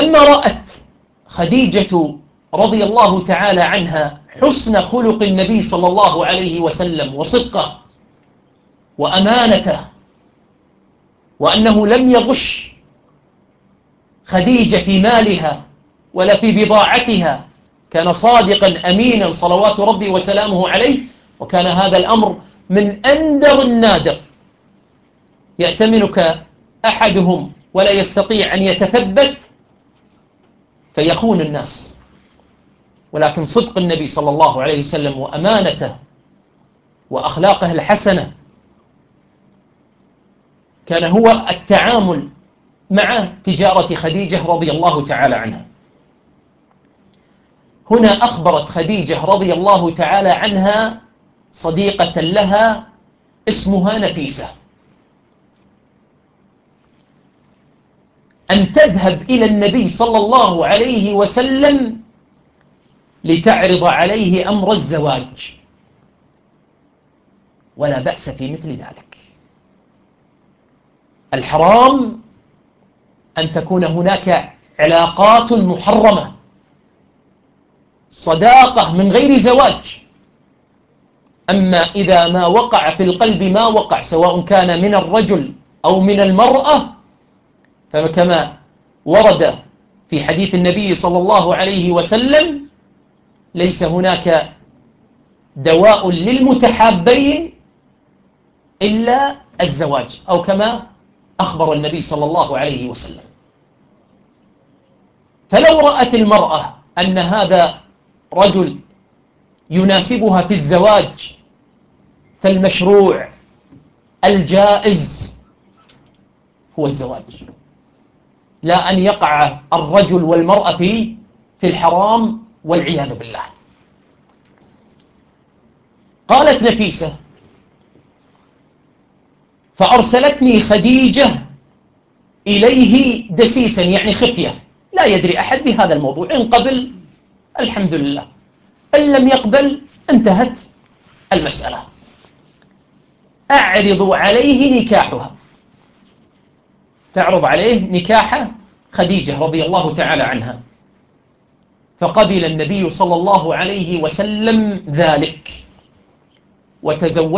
فلما رأت خديجة رضي الله تعالى عنها حسن خلق النبي صلى الله عليه وسلم وصدقه وأمانته، وأنه لم يغش خديجة في مالها ولا في بضاعتها، كان صادقا أمينا صلوات ربي وسلامه عليه، وكان هذا الأمر من أندر النادر، يأتمنك أحدهم ولا يستطيع أن يتثبت فيخون الناس، ولكن صدق النبي صلى الله عليه وسلم وأمانته وأخلاقه الحسنة كان هو التعامل مع تجارة خديجة رضي الله تعالى عنها. هنا أخبرت خديجة رضي الله تعالى عنها صديقة لها اسمها نفيسة أن تذهب إلى النبي صلى الله عليه وسلم لتعرض عليه أمر الزواج، ولا بأس في مثل ذلك. الحرام أن تكون هناك علاقات محرمة، صداقة من غير زواج. أما إذا ما وقع في القلب ما وقع، سواء كان من الرجل أو من المرأة، فكما ورد في حديث النبي صلى الله عليه وسلم: ليس هناك دواء للمتحابين إلا الزواج، أو كما أخبر النبي صلى الله عليه وسلم. فلو رأت المرأة أن هذا رجل يناسبها في الزواج، فالمشروع الجائز هو الزواج، لا أن يقع الرجل والمرأة في الحرام والعياذ بالله. قالت نفيسة: فأرسلتني خديجة إليه دسيسا، يعني خفية، لا يدري أحد بهذا الموضوع، إن قبل الحمد لله، إن لم يقبل انتهت المسألة. أعرض عليه نكاحها، تعرض عليه نكاح خديجة رضي الله تعالى عنها. فقبل النبي صلى الله عليه وسلم ذلك وتزوج